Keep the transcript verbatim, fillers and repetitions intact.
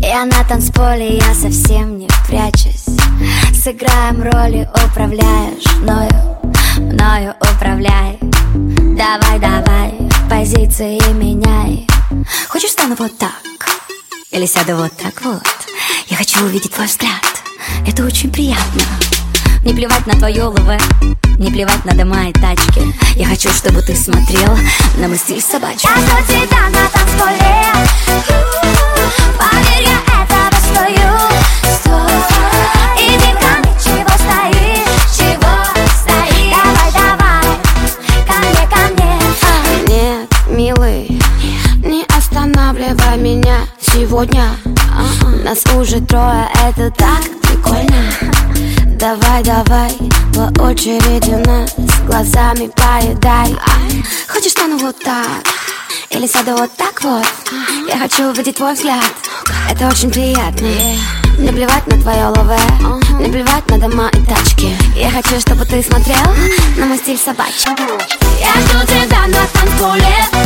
Я на танцполе, я совсем не прячусь. Сыграем роли, управляешь мною, мною управляй. Давай, давай, позиции меняй. Хочешь, стану вот так? Или сяду вот так вот? Я хочу увидеть твой взгляд. Это очень приятно. Не плевать на твое ЛВ, не плевать на дома и тачки. Я хочу, чтобы ты смотрел на мой стиль собачий. Я жду тебя на танцполе. Поверь, я этого стою. Иди ко мне, чего стоишь, чего стоишь? Давай, давай, ко мне, ко мне. Нет, милый, не останавливай меня сегодня. Нас уже трое, это так прикольно. Давай, давай, по очереди нас глазами поедай. Хочешь, стану вот так? Или сяду вот так вот? Я хочу увидеть твой взгляд. Это очень приятно. Не плевать на твое ЛВ, не плевать на дома и тачки. Я хочу, чтобы ты смотрел на мой стиль собачий. Я жду тебя на танцполе.